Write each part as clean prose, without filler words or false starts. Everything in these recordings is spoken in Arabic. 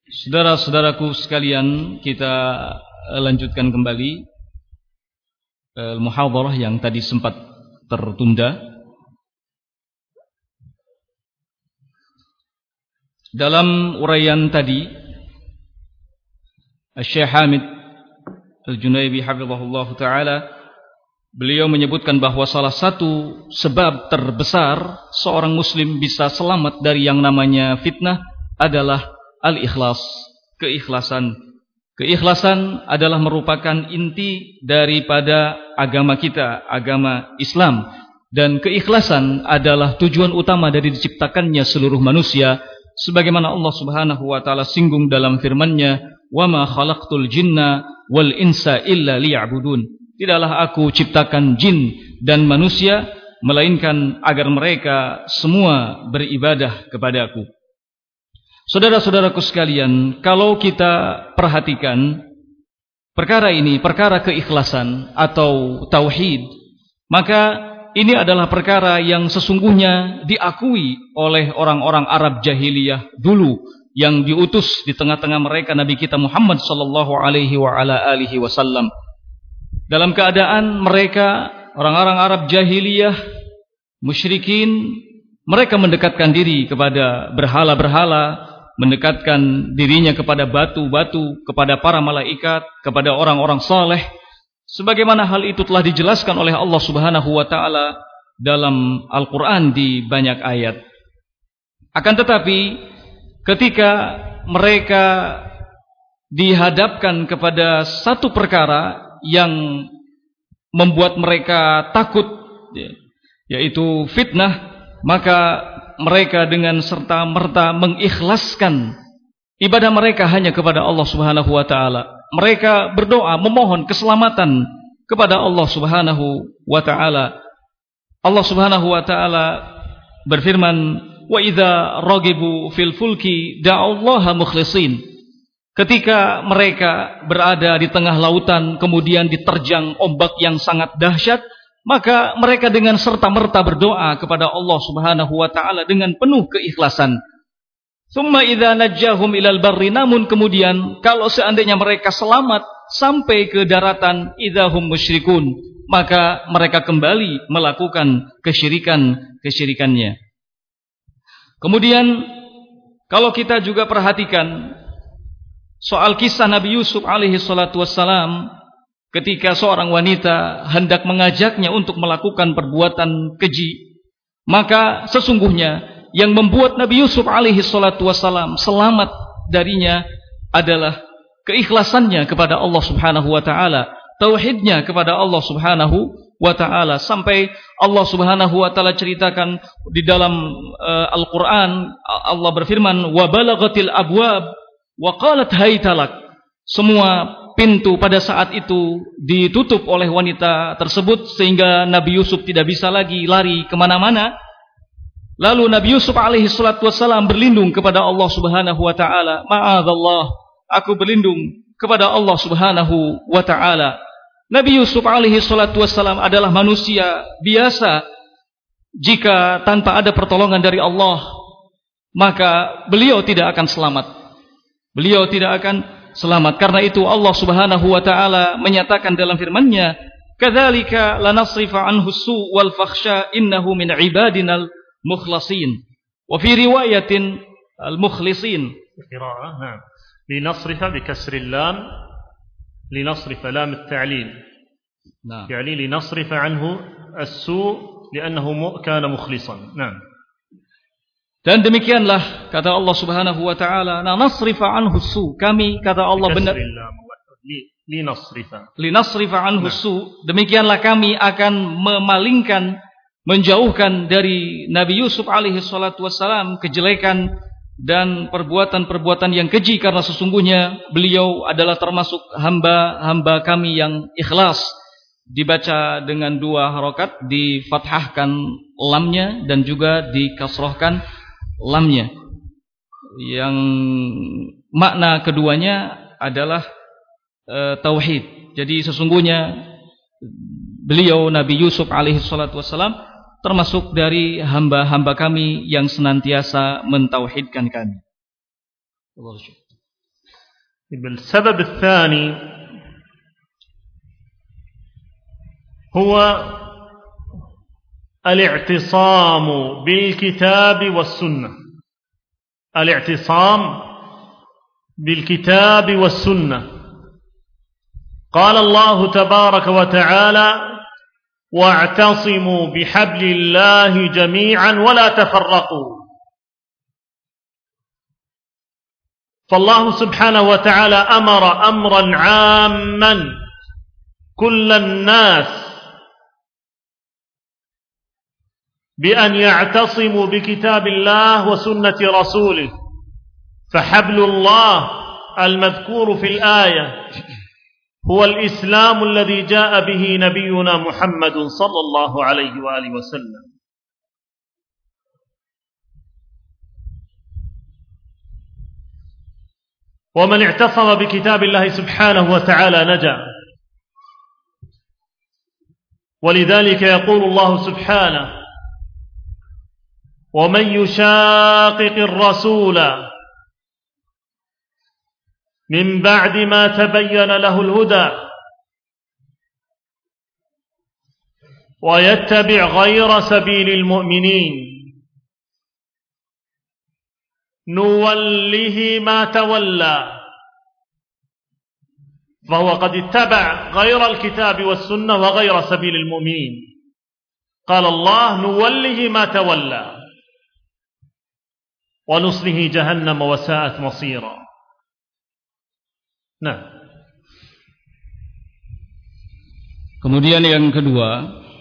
Saudara-saudaraku sekalian, kita lanjutkan kembali muhadharah yang tadi sempat tertunda. Dalam uraian tadi, Syekh Hamid Al-Junaybi hafizahullah ta'ala, beliau menyebutkan bahwa salah satu sebab terbesar seorang muslim bisa selamat dari yang namanya fitnah adalah al-ikhlas, keikhlasan. Keikhlasan adalah merupakan inti daripada agama kita, agama Islam. Dan keikhlasan adalah tujuan utama dari diciptakannya seluruh manusia. Sebagaimana Allah subhanahu wa ta'ala singgung dalam firman-Nya, وَمَا خَلَقْتُ الْجِنَّ وَالْإِنسَ إِلَّا لِيَعْبُدُونَ. Tidaklah aku ciptakan jin dan manusia, melainkan agar mereka semua beribadah kepada aku. Saudara-saudaraku sekalian, kalau kita perhatikan perkara ini, perkara keikhlasan atau tauhid, maka ini adalah perkara yang sesungguhnya diakui oleh orang-orang Arab jahiliyah dulu yang diutus di tengah-tengah mereka Nabi kita Muhammad sallallahu alaihi wasallam. Dalam keadaan mereka orang-orang Arab jahiliyah, musyrikin, mereka mendekatkan diri kepada berhala-berhala, mendekatkan dirinya kepada batu-batu, kepada para malaikat, kepada orang-orang saleh, sebagaimana hal itu telah dijelaskan oleh Allah Subhanahu wa taala dalam Al-Qur'an di banyak ayat. Akan tetapi ketika mereka dihadapkan kepada satu perkara yang membuat mereka takut, yaitu fitnah, maka mereka dengan serta-merta mengikhlaskan ibadah mereka hanya kepada Allah Subhanahu wa taala. Mereka berdoa memohon keselamatan kepada Allah Subhanahu wa taala. Allah Subhanahu wa taala berfirman, "Wa idza ragibu fil fulki da'allaha mukhlishin." Ketika mereka berada di tengah lautan kemudian diterjang ombak yang sangat dahsyat, maka mereka dengan serta-merta berdoa kepada Allah Subhanahu wa taala dengan penuh keikhlasan. Tsumma idza najjahum ilal barri, namun kemudian kalau seandainya mereka selamat sampai ke daratan, idzahum musyrikun, maka mereka kembali melakukan kesyirikannya. Kemudian kalau kita juga perhatikan soal kisah Nabi Yusuf alaihi salatu wassalam, ketika seorang wanita hendak mengajaknya untuk melakukan perbuatan keji, maka sesungguhnya yang membuat Nabi Yusuf alaihi salatu wassalam selamat darinya adalah keikhlasannya kepada Allah Subhanahu wa taala, tauhidnya kepada Allah Subhanahu wa taala, sampai Allah Subhanahu wa taala ceritakan di dalam Al-Qur'an, Allah berfirman, "Wa balagatil abwab wa qalat haytalak." Semua pintu pada saat itu ditutup oleh wanita tersebut sehingga Nabi Yusuf tidak bisa lagi lari kemana-mana. Lalu Nabi Yusuf alaihi salatu wassalam berlindung kepada Allah Subhanahu wa ta'ala. Ma'adzallah, aku berlindung kepada Allah Subhanahu wa ta'ala. Nabi Yusuf alaihi salatu wassalam adalah manusia biasa. Jika tanpa ada pertolongan dari Allah, maka beliau tidak akan selamat. Beliau tidak akan selamat. Karena itu Allah Subhanahu wa taala menyatakan dalam firman-Nya, "Kadzalika lanasrifa anhu as-su' wal fakhsha innahu min ibadinal mukhlasin." Wa fi riwayatin al-mukhlisin. Qira'ah, na'am. Linasrifa bi kasri lam, linasrifa lam at-ta'lil. Na'am. Yani linasrifa anhu as-su' li'annahu kana mukhlisan. Na'am. Dan demikianlah kata Allah Subhanahu wa taala, "Nasrifa anhu su." Kami, kata Allah, benar linasrifa anhu su. Demikianlah kami akan memalingkan, menjauhkan dari Nabi Yusuf alaihi salatu wassalam kejelekan dan perbuatan-perbuatan yang keji, karena sesungguhnya beliau adalah termasuk hamba-hamba kami yang ikhlas. Dibaca dengan 2 harokat, difathahkan lamnya dan juga dikasrohkan lamnya, yang makna keduanya adalah tauhid. Jadi sesungguhnya beliau Nabi Yusuf alaihi salatu wassalam termasuk dari hamba-hamba kami yang senantiasa mentauhidkan kami. السبب الثاني هو الاعتصام بالكتاب والسنة. الاعتصام بالكتاب والسنة. قال الله تبارك وتعالى: واعتصموا بحبل الله جميعا ولا تفرقوا. فالله سبحانه وتعالى أمر أمرا عاما كل الناس بأن يعتصموا بكتاب الله وسنة رسوله. فحبل الله المذكور في الآية هو الإسلام الذي جاء به نبينا محمد صلى الله عليه وآله وسلم. ومن اعتصم بكتاب الله سبحانه وتعالى نجا. ولذلك يقول الله سبحانه: ومن يشاقق الرسول من بعد ما تبين له الهدى ويتبع غير سبيل المؤمنين نوله ما تولى. فهو قد اتبع غير الكتاب والسنة وغير سبيل المؤمنين. قال الله: نوله ما تولى ونصله جهنم وساءت مصيرا. Nah. Kemudian yang kedua,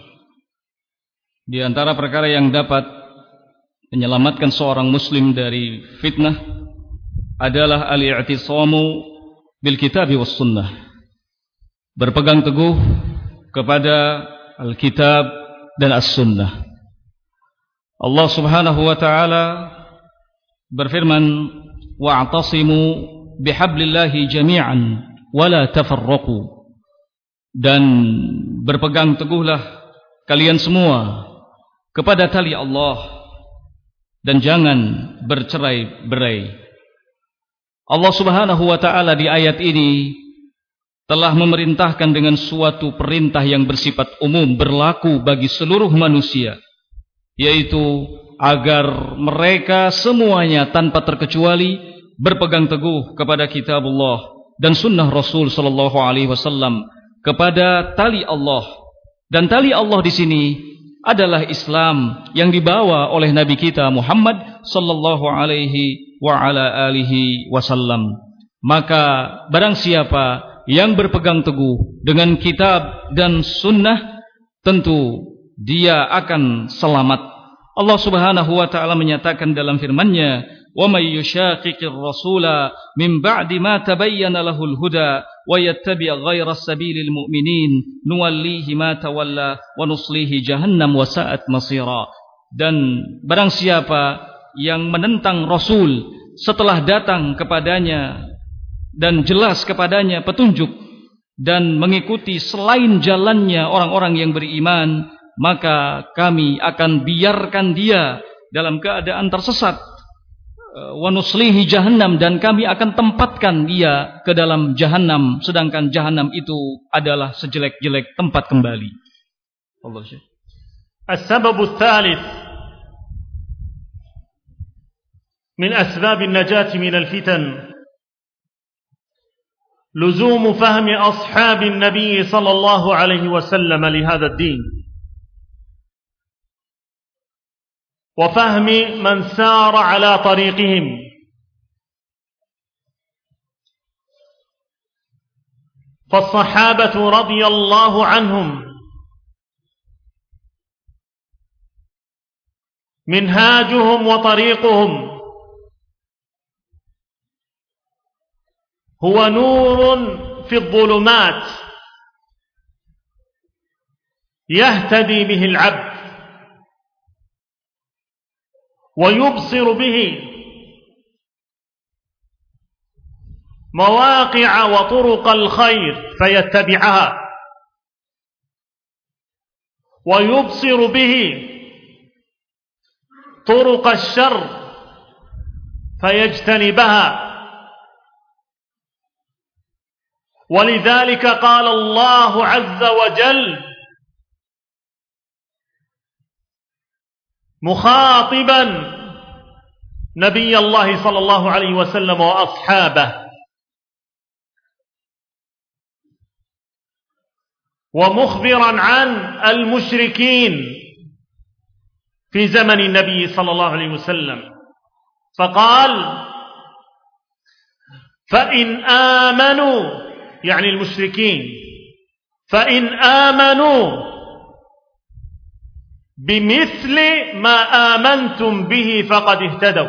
di antara perkara yang dapat menyelamatkan seorang muslim dari fitnah adalah al-i'tisamu bil kitab was sunnah. Berpegang teguh kepada al-kitab dan as-sunnah. Allah Subhanahu wa taala berfirman: wa'tasimu bihablillahi jami'an wala tafarraqu. Dan berpegang teguhlah kalian semua kepada tali Allah dan jangan bercerai-berai. Allah Subhanahu wa taala di ayat ini telah memerintahkan dengan suatu perintah yang bersifat umum, berlaku bagi seluruh manusia, yaitu agar mereka semuanya tanpa terkecuali berpegang teguh kepada kitabullah dan sunnah Rasul sallallahu alaihi wasallam, kepada tali Allah. Dan tali Allah di sini adalah Islam yang dibawa oleh Nabi kita Muhammad sallallahu alaihi wa ala alihi wasallam. Maka barang siapa yang berpegang teguh dengan kitab dan sunnah, tentu dia akan selamat. Allah Subhanahu wa taala menyatakan dalam firman-Nya: وَمَنْ يُشَاقِقِ الرَّسُولَ مِنْ بَعْدِ مَا تَبَيَّنَ لَهُ الْهُدَى وَيَتَّبِعْ غَيْرَ سَبِيلِ الْمُؤْمِنِينَ نُوَلِّيهِ مَا تَوَلَّى وَنُصْلِيهِ جَهَنَّمَ وَسَاءَتْ مَصِيرًا. Dan barang siapa yang menentang Rasul setelah datang kepadanya dan jelas kepadanya petunjuk dan mengikuti selain jalannya orang-orang yang beriman, maka kami akan biarkan dia dalam keadaan tersesat. Wa nuslihi jahannam, dan kami akan tempatkan dia ke dalam jahannam, sedangkan jahannam itu adalah sejelek-jelek tempat kembali. Allah Syekh. السبب الثالث من أسباب النجاة من الفتن لزوم فهم أصحاب النبي صلى الله عليه وسلم لهذا الدين وفهم من سار على طريقهم. فالصحابة رضي الله عنهم منهاجهم وطريقهم هو نور في الظلمات يهتدي به العبد ويبصر به مواقع وطرق الخير فيتبعها ويبصر به طرق الشر فيجتنبها ولذلك قال الله عز وجل مخاطبا نبي الله صلى الله عليه وسلم وأصحابه ومخبرا عن المشركين في زمن النبي صلى الله عليه وسلم، فقال: فإن آمنوا، يعني المشركين، فإن آمنوا بمثل ما آمنتم به فقد اهتدوا.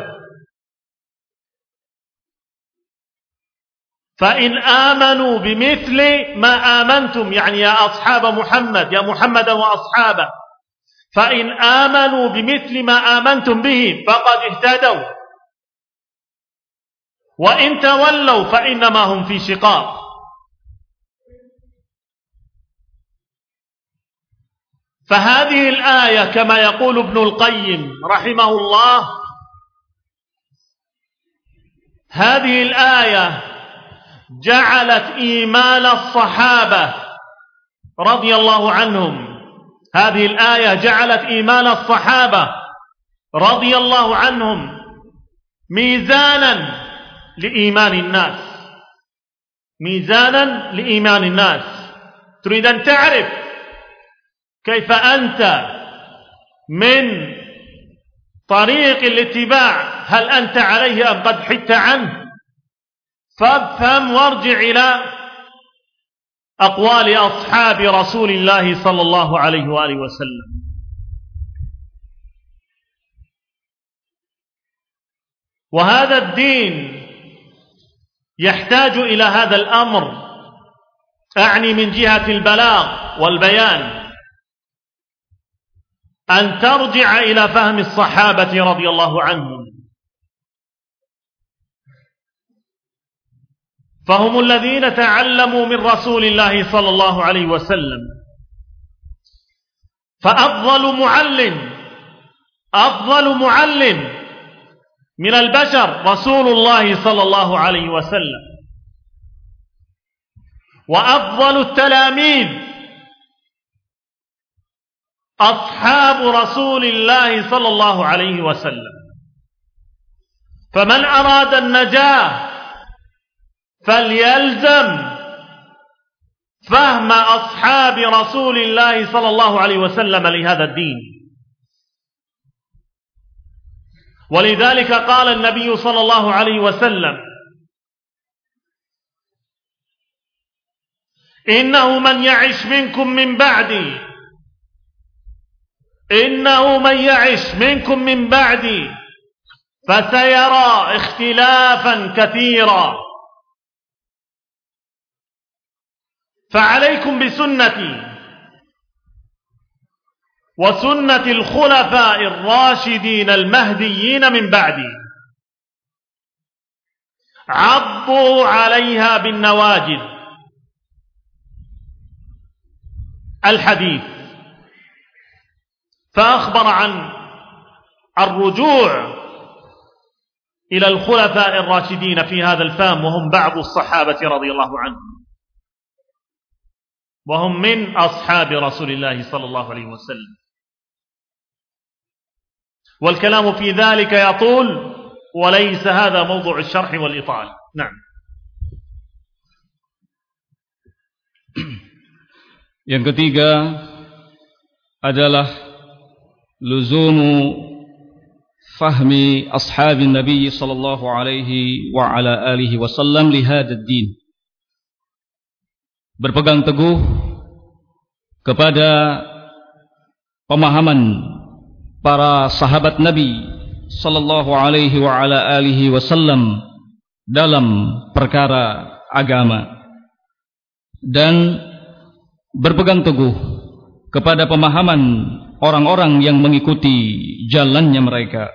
فإن آمنوا بمثل ما آمنتم، يعني يا أصحاب محمد، يا محمد وأصحابه، فإن آمنوا بمثل ما آمنتم به فقد اهتدوا، وإن تولوا فإنما هم في شقاق. فهذه الآية كما يقول ابن القيم رحمه الله، هذه الآية جعلت إيمان الصحابة رضي الله عنهم، هذه الآية جعلت إيمان الصحابة رضي الله عنهم ميزانا لإيمان الناس، ميزانا لإيمان الناس. تريد أن تعرف كيف أنت من طريق الاتباع هل أنت عليه أم قد حدت عنه، فافهم وارجع إلى أقوال أصحاب رسول الله صلى الله عليه وآله وسلم. وهذا الدين يحتاج إلى هذا الأمر، أعني من جهة البلاغ والبيان، أن ترجع إلى فهم الصحابة رضي الله عنهم، فهم الذين تعلموا من رسول الله صلى الله عليه وسلم. أفضل معلم من البشر رسول الله صلى الله عليه وسلم، وأفضل التلاميذ أصحاب رسول الله صلى الله عليه وسلم. فمن أراد النجاة فليلزم فهم أصحاب رسول الله صلى الله عليه وسلم لهذا الدين. ولذلك قال النبي صلى الله عليه وسلم: إنه من يعش منكم من بعدي فسيرى اختلافا كثيرا، فعليكم بسنتي وسنة الخلفاء الراشدين المهديين من بعدي، عضوا عليها بالنواجذ. الحديث. فأخبر عن الرجوع إلى الخلفاء الراشدين في هذا الفهم، وهم بعض الصحابة رضي الله عنهم، وهم من أصحاب رسول الله صلى الله عليه وسلم. والكلام في ذلك يطول، وليس هذا موضوع الشرح والإطالة. نعم. Yang ketiga adalah luzumu fahmi ashabin Nabi sallallahu alaihi wa ala alihi wasallam li hadzal din. Berpegang teguh kepada pemahaman para sahabat Nabi sallallahu alaihi wa ala alihi wasallam dalam perkara agama, dan berpegang teguh kepada pemahaman orang-orang yang mengikuti jalannya mereka.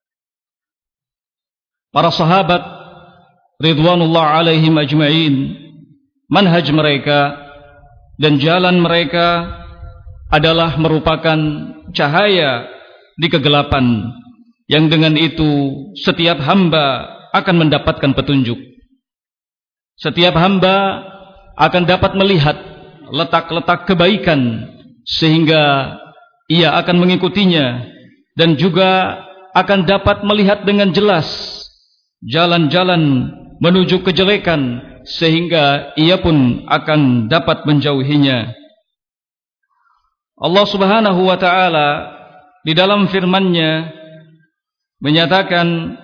Para sahabat ridwanullah alaihim ajma'in, manhaj mereka dan jalan mereka adalah merupakan cahaya di kegelapan, yang dengan itu setiap hamba akan mendapatkan petunjuk. Setiap hamba akan dapat melihat letak-letak kebaikan sehingga ia akan mengikutinya, dan juga akan dapat melihat dengan jelas jalan-jalan menuju kejelekan sehingga ia pun akan dapat menjauhinya. Allah Subhanahu wa taala di dalam firman-Nya menyatakan,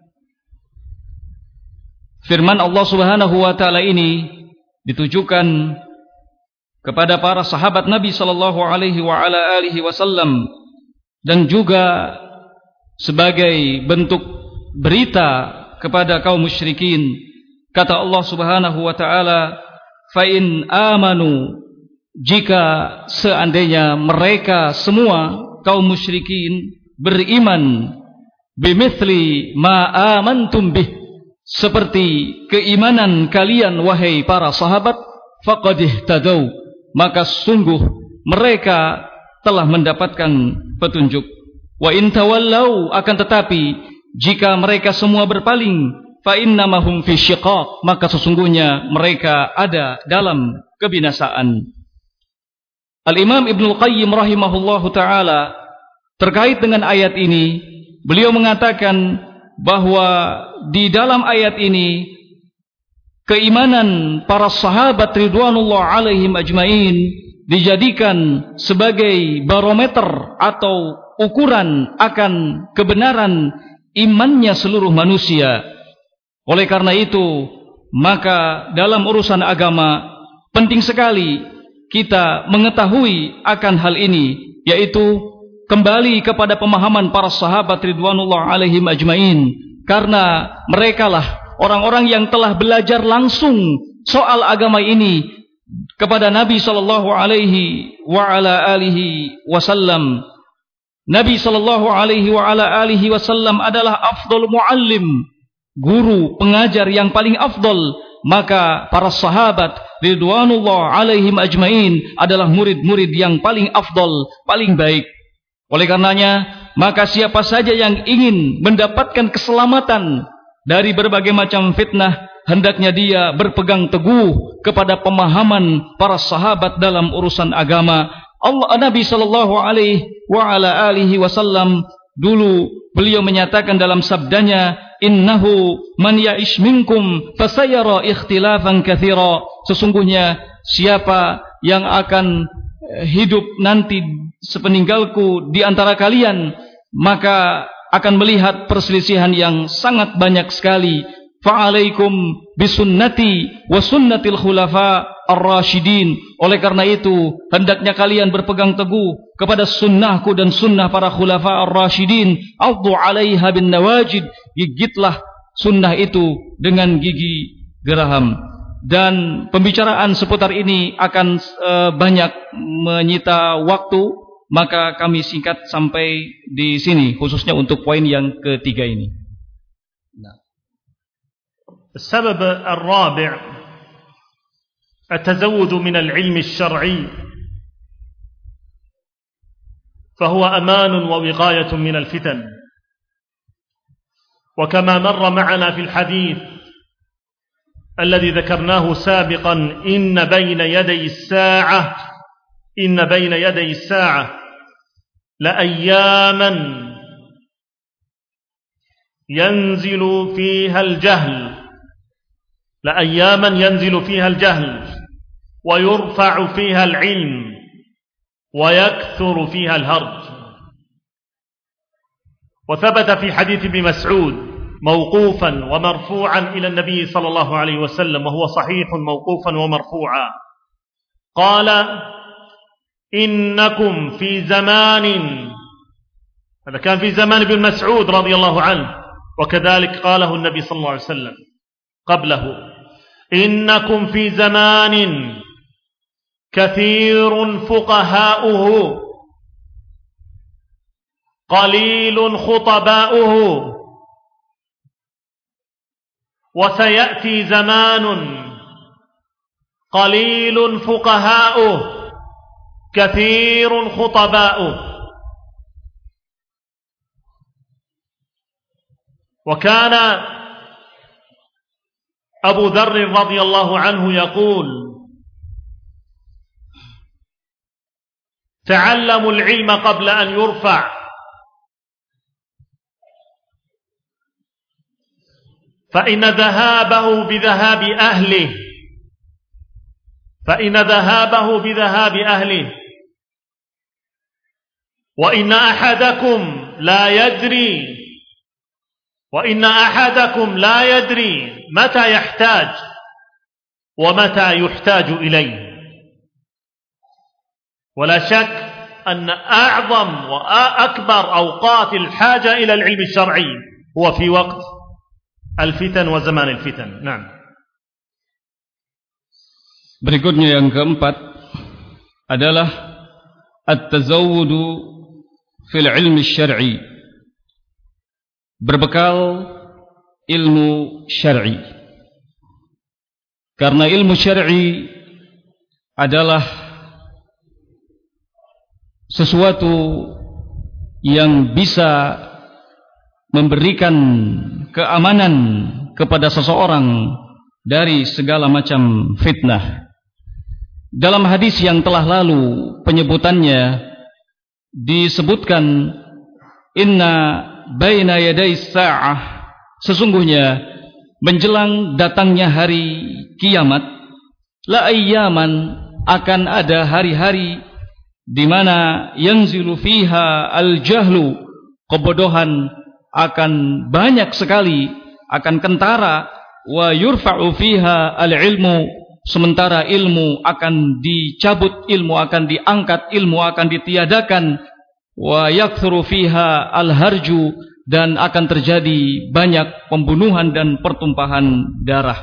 firman Allah Subhanahu wa taala ini ditujukan kepada para sahabat Nabi sallallahu alaihi wasallam dan juga sebagai bentuk berita kepada kaum musyrikin. Kata Allah Subhanahu wa taala, "Fa in amanu," jika seandainya mereka semua kaum musyrikin beriman, "bimithli ma amantum bih," seperti keimanan kalian wahai para sahabat, "faqad ihtadaw," maka sungguh mereka telah mendapatkan petunjuk. "Wa in tawallau," akan tetapi jika mereka semua berpaling, "fa innamahum fi syiqaq," maka sesungguhnya mereka ada dalam kebinasaan. Al-Imam Ibnul Qayyim rahimahullahu ta'ala terkait dengan ayat ini, beliau mengatakan bahwa di dalam ayat ini keimanan para sahabat ridwanullah alaihim ajmain dijadikan sebagai barometer atau ukuran akan kebenaran imannya seluruh manusia. Oleh karena itu, maka dalam urusan agama penting sekali kita mengetahui akan hal ini, yaitu kembali kepada pemahaman para sahabat ridwanullah alaihim ajmain, karena merekalah orang-orang yang telah belajar langsung soal agama ini kepada Nabi sallallahu alaihi wasallam. Nabi sallallahu alaihi wasallam adalah afdal muallim, guru pengajar yang paling afdal. Maka para sahabat ridwanullah alaihim ajmain adalah murid-murid yang paling afdal, paling baik. Oleh karenanya, maka siapa saja yang ingin mendapatkan keselamatan dari berbagai macam fitnah, hendaknya dia berpegang teguh kepada pemahaman para sahabat dalam urusan agama. Nabi sallallahu alaihi wasallam dulu beliau menyatakan dalam sabdanya, "Innahu man ya'ish minkum fasayara ikhtilafan katsira." Sesungguhnya siapa yang akan hidup nanti sepeninggalku di antara kalian, maka akan melihat perselisihan yang sangat banyak sekali. Fa'alaikum bisunnati wa sunnatil khulafa ar-rasyidin. Oleh karena itu, hendaknya kalian berpegang teguh kepada sunnahku dan sunnah para khulafa ar-rasyidin. Addu 'alaiha bin nawajid. Gigitlah sunnah itu dengan gigi geraham. Dan pembicaraan seputar ini akan banyak menyita waktu, maka kami singkat sampai di sini, khususnya untuk poin yang ketiga ini. Nah. السبب الرابع التزود من العلم الشرعي، فهو أمان ووقاية من الفتن. وكما مر معنا في الحديث الذي ذكرناه سابقا، إن بين يدي الساعة لأياما ينزل فيها الجهل ويرفع فيها العلم ويكثر فيها الهرج. وثبت في حديث ابن مسعود موقوفا ومرفوعا إلى النبي صلى الله عليه وسلم، وهو صحيح موقوفا ومرفوعا، قال: إنكم في زمان، هذا كان في زمان ابن مسعود رضي الله عنه، وكذلك قاله النبي صلى الله عليه وسلم قبله: إنكم في زمان كثير فقهاؤه قليل خطباؤه، وسيأتي زمان قليل فقهاؤه كثير خطباؤه. وكان أبو ذر رضي الله عنه يقول: تعلموا العلم قبل أن يرفع. فإن ذهابه بذهاب أهله وإن أحدكم لا يدري متى يحتاج ومتى يحتاج إليه. ولا شك أن أعظم وأكبر أوقات الحاجة إلى العلم الشرعي هو في وقت الفتن وزمان الفتن. نعم. Berikutnya yang keempat adalah at-tazawwudu fil ilmi syar'i, berbekal ilmu syar'i. Karena ilmu syar'i adalah sesuatu yang bisa memberikan keamanan kepada seseorang dari segala macam fitnah. Dalam hadis yang telah lalu penyebutannya disebutkan, inna baina yaday sa'ah, sesungguhnya menjelang datangnya hari kiamat, la ayyaman, akan ada hari-hari di mana yanzilu fiha al-jahlu, kebodohan akan banyak sekali, akan kentara, wa yurfa'u fiha al-ilmu, sementara ilmu akan dicabut, ilmu akan diangkat, ilmu akan ditiadakan, wa yakthuru fiha al-harju, dan akan terjadi banyak pembunuhan dan pertumpahan darah.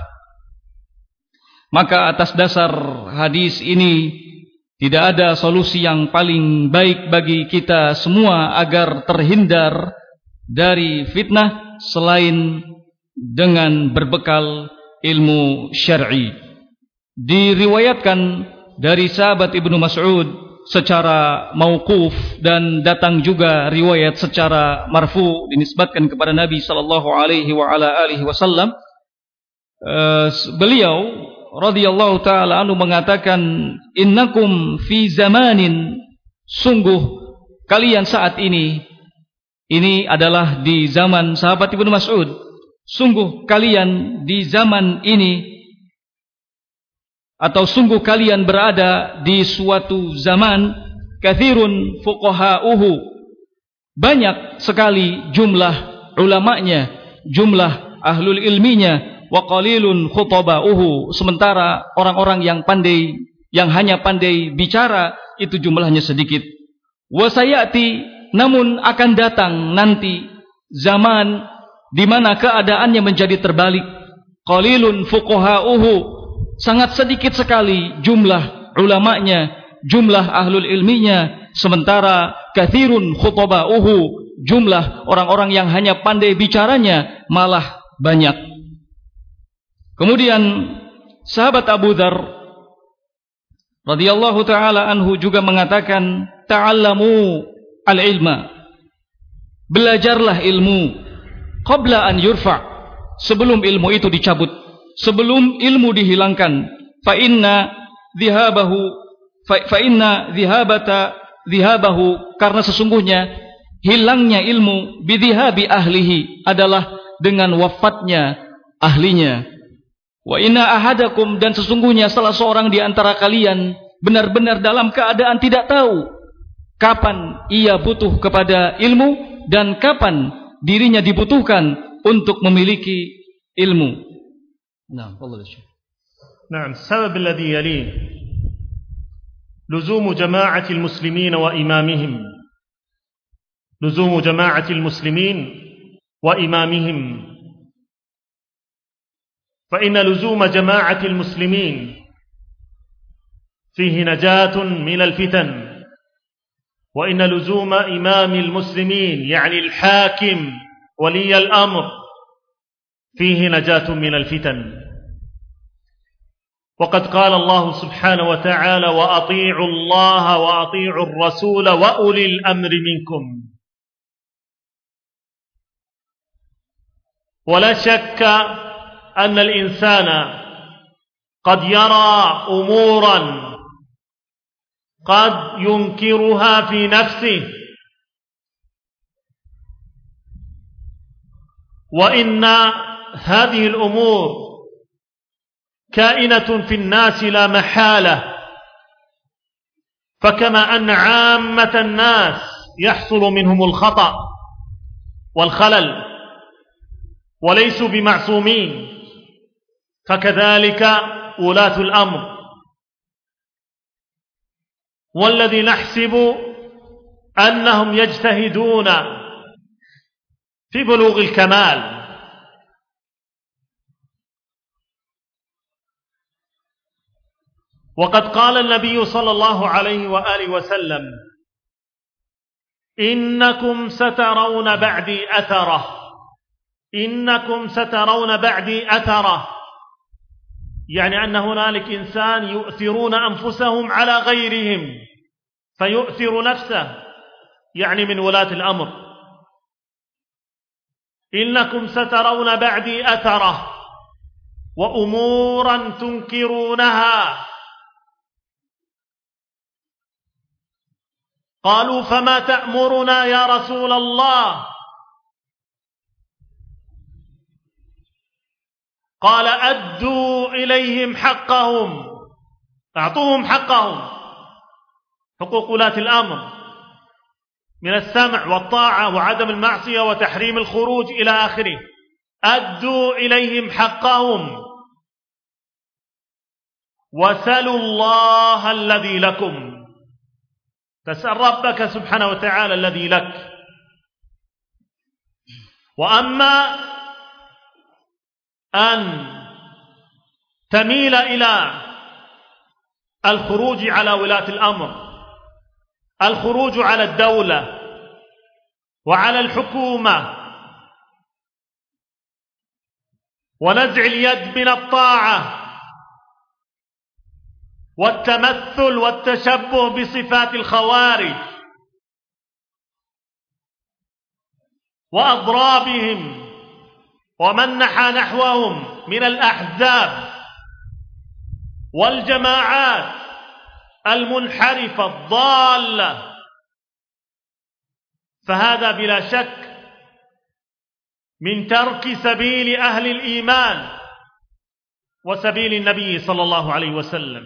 Maka atas dasar hadis ini tidak ada solusi yang paling baik bagi kita semua agar terhindar dari fitnah selain dengan berbekal ilmu syar'i. Diriwayatkan dari sahabat Ibnu Mas'ud secara mauquf, dan datang juga riwayat secara marfu dinisbatkan kepada Nabi sallallahu alaihi wa ala alihi wasallam. Beliau radhiyallahu taala anhu mengatakan, innakum fi zamanin, sungguh kalian saat ini adalah di zaman sahabat Ibnu Mas'ud, sungguh kalian di zaman ini, atau sungguh kalian berada di suatu zaman, kathirun fuqaha'uhu, banyak sekali jumlah ulamanya, jumlah ahlul ilminya, wa qalilun khutaba'uhu, sementara orang-orang yang pandai, yang hanya pandai bicara, itu jumlahnya sedikit. Wa sayati, namun akan datang nanti zaman di mana keadaannya menjadi terbalik. Qalilun fuqaha'uhu, sangat sedikit sekali jumlah ulamanya, jumlah ahlul ilminya, sementara kathirun khutaba'uhu, jumlah orang-orang yang hanya pandai bicaranya malah banyak. Kemudian sahabat Abu Dzar radhiyallahu taala anhu juga mengatakan, ta'allamu al-ilma, belajarlah ilmu, qabla an yurfa, sebelum ilmu itu dicabut, sebelum ilmu dihilangkan. Fa inna dhihabahu, karena sesungguhnya hilangnya ilmu, bidhihabi ahlihi, adalah dengan wafatnya ahlinya. Wa inna ahadakum, dan sesungguhnya salah seorang di antara kalian benar-benar dalam keadaan tidak tahu kapan ia butuh kepada ilmu dan kapan dirinya dibutuhkan untuk memiliki ilmu. Nah, Allah Syekh. نعم. السبب الذي يليه لزوم جماعة المسلمين وإمامهم، لزوم جماعة المسلمين وإمامهم، فإن لزوم جماعة المسلمين فيه نجاة من الفتن، وإن لزوم إمام المسلمين يعني الحاكم ولي الأمر فيه نجاة من الفتن. وقد قال الله سبحانه وتعالى: وأطيعوا الله وأطيعوا الرسول وأولي الأمر منكم. ولا شك أن الإنسان قد يرى أمورا قد ينكرها في نفسه، وإن هذه الأمور كائنة في الناس لا محالة، فكما أن عامة الناس يحصل منهم الخطأ والخلل وليسوا بمعصومين، فكذلك ولاة الأمر، والذي نحسب أنهم يجتهدون في بلوغ الكمال. وقد قال النبي صلى الله عليه وآله وسلم: إنكم سترون بعدي أثرة، إنكم سترون بعدي أثرة، يعني أن هنالك إنسان يؤثرون أنفسهم على غيرهم، فيؤثر نفسه، يعني من ولاة الأمر. إنكم سترون بعدي أثرة وأمورا تنكرونها. قالوا: فما تأمرنا يا رسول الله؟ قال: أدوا إليهم حقهم، أعطوهم حقهم، حقوق ولاة الأمر من السمع والطاعة وعدم المعصية وتحريم الخروج إلى آخره. أدوا إليهم حقهم وسلوا الله الذي لكم، تسأل ربك سبحانه وتعالى الذي لك. وأما أن تميل إلى الخروج على ولاة الأمر، الخروج على الدولة وعلى الحكومة ونزع اليد من الطاعة والتمثل والتشبه بصفات الخوارج وأضرابهم ومن نحى نحوهم من الأحزاب والجماعات المنحرفة الضالة، فهذا بلا شك من ترك سبيل أهل الإيمان وسبيل النبي صلى الله عليه وسلم.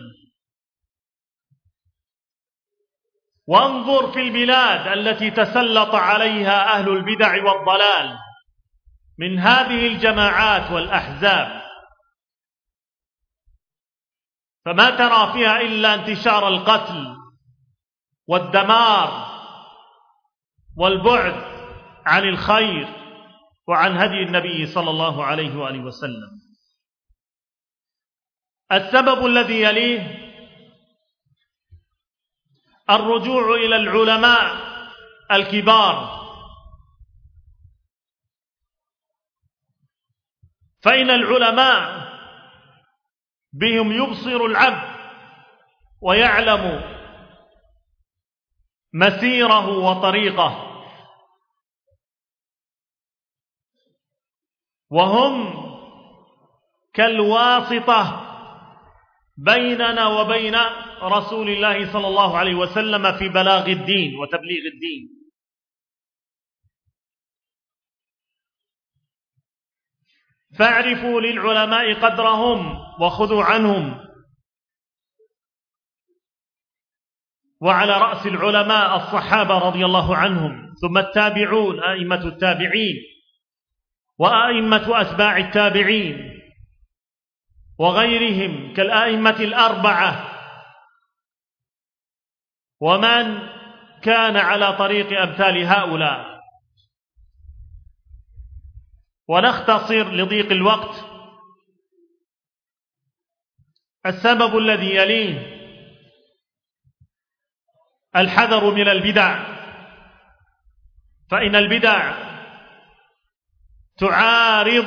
وانظر في البلاد التي تسلط عليها أهل البدع والضلال من هذه الجماعات والأحزاب، فما ترى فيها إلا انتشار القتل والدمار والبعد عن الخير وعن هدي النبي صلى الله عليه وآله وسلم. السبب الذي يليه الرجوع إلى العلماء الكبار، فإن العلماء بهم يبصر العبد ويعلم مسيره وطريقه، وهم كالواسطة بيننا وبين رسول الله صلى الله عليه وسلم في بلاغ الدين وتبليغ الدين. فاعرفوا للعلماء قدرهم وخذوا عنهم، وعلى رأس العلماء الصحابة رضي الله عنهم، ثم التابعون أئمة التابعين وأئمة أتباع التابعين وغيرهم كالأئمة الأربعة ومن كان على طريق أمثال هؤلاء. ونختصر لضيق الوقت. السبب الذي يليه الحذر من البدع، فإن البدع تعارض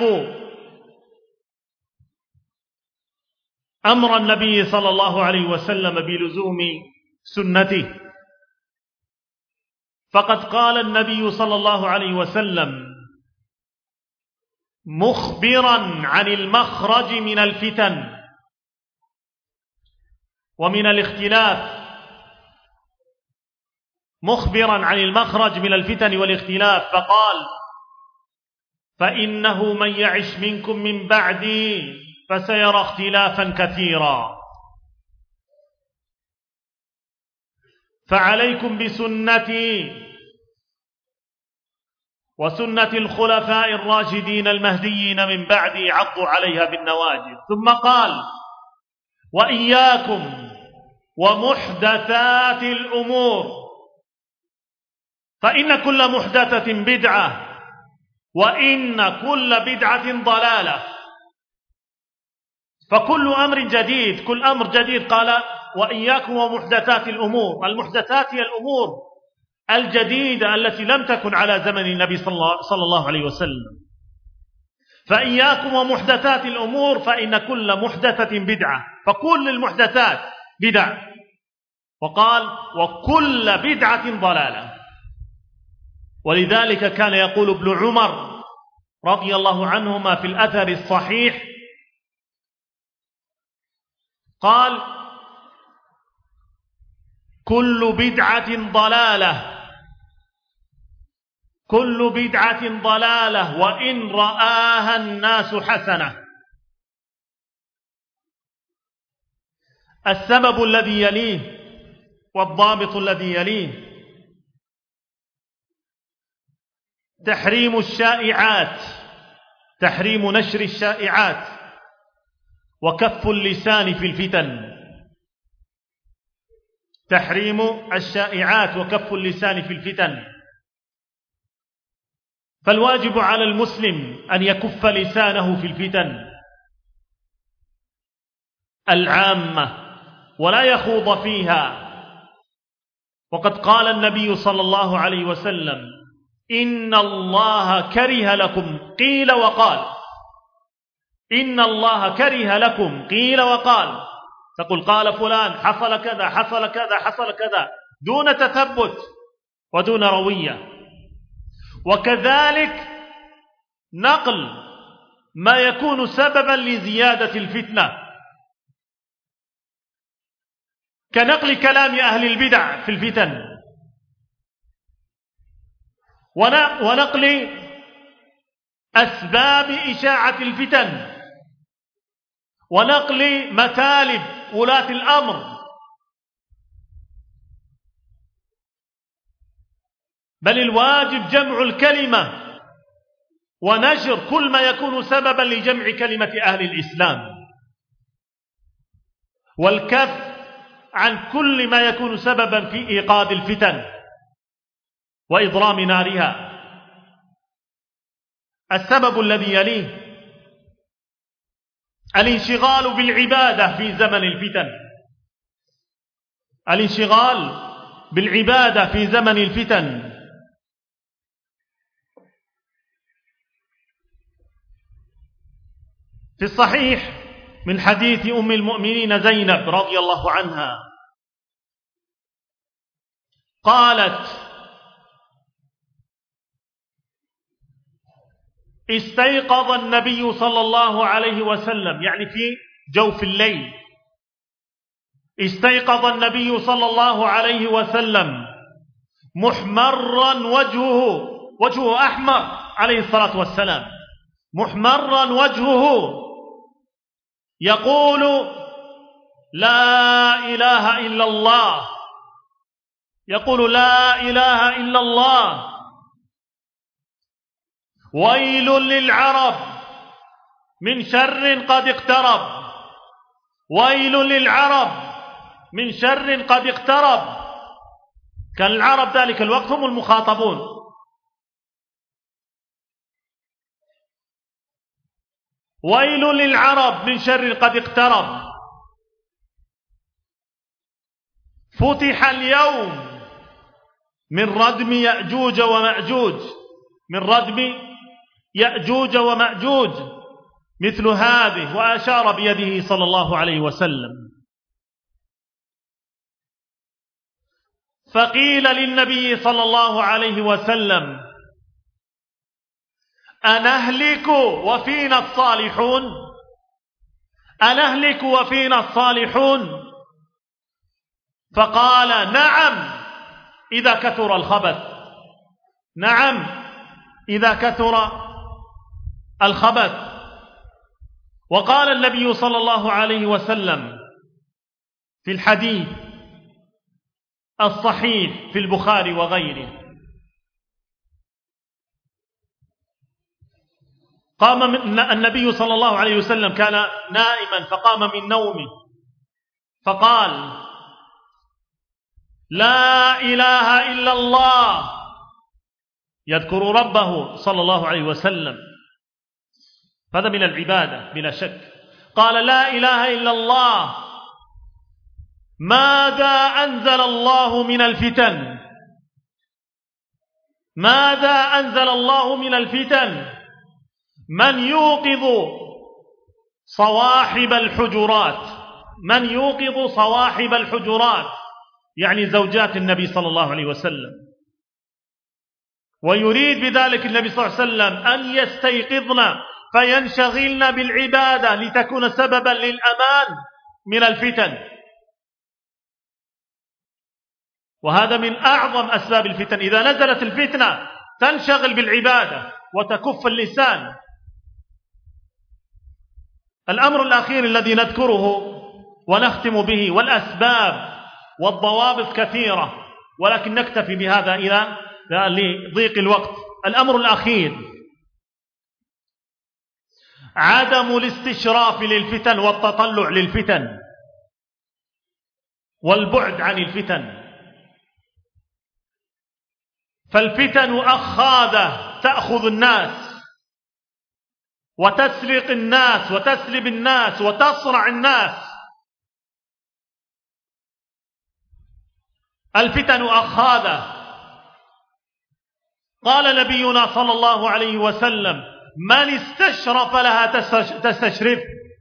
أمر النبي صلى الله عليه وسلم بلزوم سنته، فقد قال النبي صلى الله عليه وسلم مخبرا عن المخرج من الفتن ومن الاختلاف مخبرا عن المخرج من الفتن والاختلاف فقال: فإنه من يعش منكم من بعدي فسيرى اختلافا كثيرا، فعليكم بسنتي وسنة الخلفاء الراشدين المهديين من بعدي عضوا عليها بالنواجذ. ثم قال: وإياكم ومحدثات الأمور، فإن كل محدثة بدعة وإن كل بدعة ضلالة. فكل أمر جديد، كل أمر جديد. قال: وإياكم ومحدثات الأمور. المحدثات هي الأمور الجديدة التي لم تكن على زمن النبي صلى الله عليه وسلم. فإياكم ومحدثات الأمور فإن كل محدثة بدعة، فكل المحدثات بدع. وقال: وكل بدعة ضلالة. ولذلك كان يقول ابن عمر رضي الله عنهما في الأثر الصحيح، قال: كل بدعة ضلالة، كل بدعة ضلالة وإن رآها الناس حسنة. السبب الذي يليه والضابط الذي يليه تحريم الشائعات، تحريم نشر الشائعات وكف اللسان في الفتن. تحريم الشائعات وكف اللسان في الفتن. فالواجب على المسلم أن يكف لسانه في الفتن العامة ولا يخوض فيها. وقد قال النبي صلى الله عليه وسلم: إن الله كره لكم قيل وقال. إن الله كره لكم قيل وقال. تقول قال فلان حصل كذا حصل كذا حصل كذا دون تثبت ودون روية. وكذلك نقل ما يكون سببا لزيادة الفتنة، كنقل كلام أهل البدع في الفتن، ونقل أسباب إشاعة الفتن، ونقل متالب ولاة الأمر. بل الواجب جمع الكلمة ونشر كل ما يكون سببا لجمع كلمة أهل الإسلام، والكف عن كل ما يكون سببا في إيقاد الفتن وإضرام نارها. السبب الذي يليه الانشغال بالعبادة في زمن الفتن. الانشغال بالعبادة في زمن الفتن. في الصحيح من حديث أم المؤمنين زينب رضي الله عنها قالت: استيقظ النبي صلى الله عليه وسلم، يعني في جوف الليل، استيقظ النبي صلى الله عليه وسلم محمرا وجهه أحمر عليه الصلاة والسلام، محمرا وجهه، يقول: لا إله إلا الله، يقول: لا إله إلا الله، ويل للعرب من شر قد اقترب، ويل للعرب من شر قد اقترب. كان العرب ذلك الوقت هم المخاطبون. ويل للعرب من شر قد اقترب. فتح اليوم من ردم يأجوج ومأجوج، من ردم يأجوج ومأجوج مثل هذه، وأشار بيده صلى الله عليه وسلم. فقيل للنبي صلى الله عليه وسلم: أنهلك وفينا الصالحون؟ أنهلك وفينا الصالحون؟ فقال: نعم إذا كثر الخبث. نعم، إذا كثر الخبث. وقال النبي صلى الله عليه وسلم في الحديث الصحيح في البخاري وغيره: قام النبي صلى الله عليه وسلم كان نائما فقام من نومه فقال: لا إله إلا الله، يذكر ربه صلى الله عليه وسلم، هذا من العبادة بلا شك. قال: لا إله إلا الله، ماذا أنزل الله من الفتن؟ ماذا أنزل الله من الفتن؟ من يوقظ صواحب الحجرات، من يوقظ صواحب الحجرات، يعني زوجات النبي صلى الله عليه وسلم، ويريد بذلك النبي صلى الله عليه وسلم أن يستيقظن فينشغلن بالعبادة لتكون سببا للأمان من الفتن. وهذا من أعظم أسباب الفتن. إذا نزلت الفتنة تنشغل بالعبادة وتكف اللسان. الأمر الأخير الذي نذكره ونختم به، والأسباب والضوابط كثيرة ولكن نكتفي بهذا إلى لضيق الوقت. الأمر الأخير عدم الاستشراف للفتن والتطلع للفتن والبعد عن الفتن. فالفتن أخاذة تأخذ الناس وتسرق الناس وتسلب الناس وتصرع الناس. الفتن أخاذة. قال نبينا صلى الله عليه وسلم: من استشرف لها تستشرف،